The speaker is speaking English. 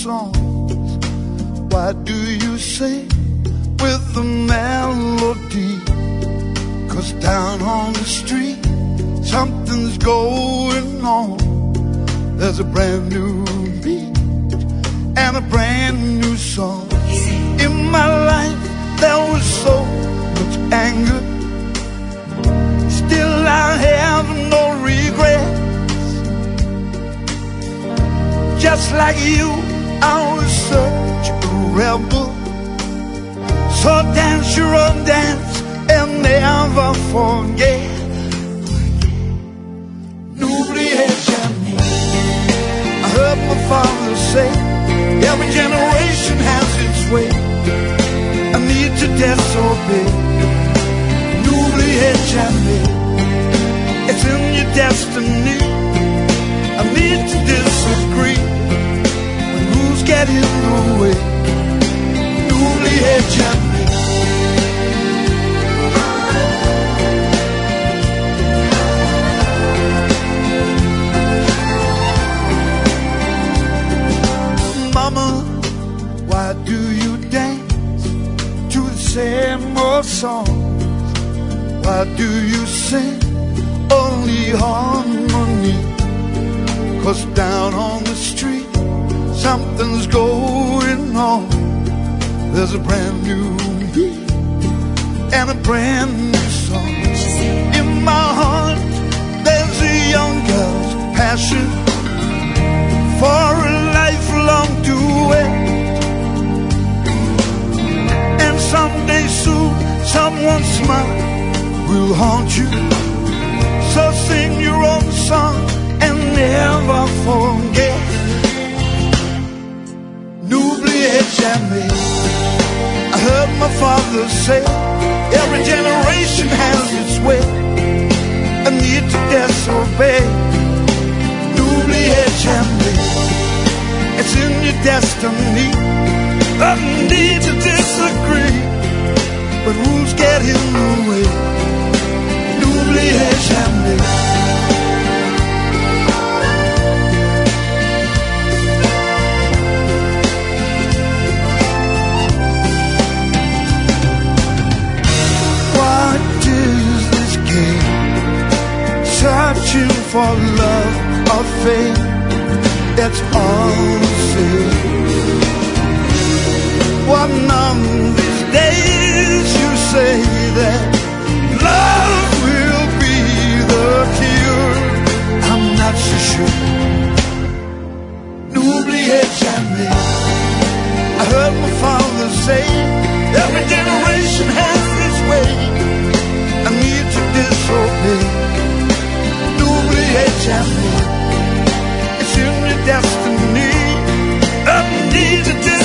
songs? Why do you sing with the melody? 'Cause down on the street something's going on. There's a brand new beat and a brand new song. In my life there was so much anger, still I have no regrets. Just like you, I was such a rebel. So dance your own dance and never forget. N'oubliez jamais. I heard my father say, every generation has its way. I need to disobey. N'oubliez jamais. It's in your destiny. I need to disagree when rules get in the way. N'oubliez jamais. Mama, why do you dance to the same old songs? Why do you sing only harmony? 'Cause down on the street something's going on. There's a brand new beat and a brand new song. In my heart there's a young girl's passion for a lifelong duet. And someday soon someone's smile will haunt you. So sing your own song and never forget. N'oubliez jamais. I heard my father say, every generation has its way. I need to disobey. N'oubliez jamais. It's in your destiny. I need to disagree, but rules get in the way. N'oubliez jamais. What is this game? Searching for love or fame? That's all the same. One of these days you say that love will be the cure. I'm not so sure. N'oubliez jamais. I heard my father say, every generation has its way. I need to disobey. N'oubliez jamais. It's in your destiny. I need to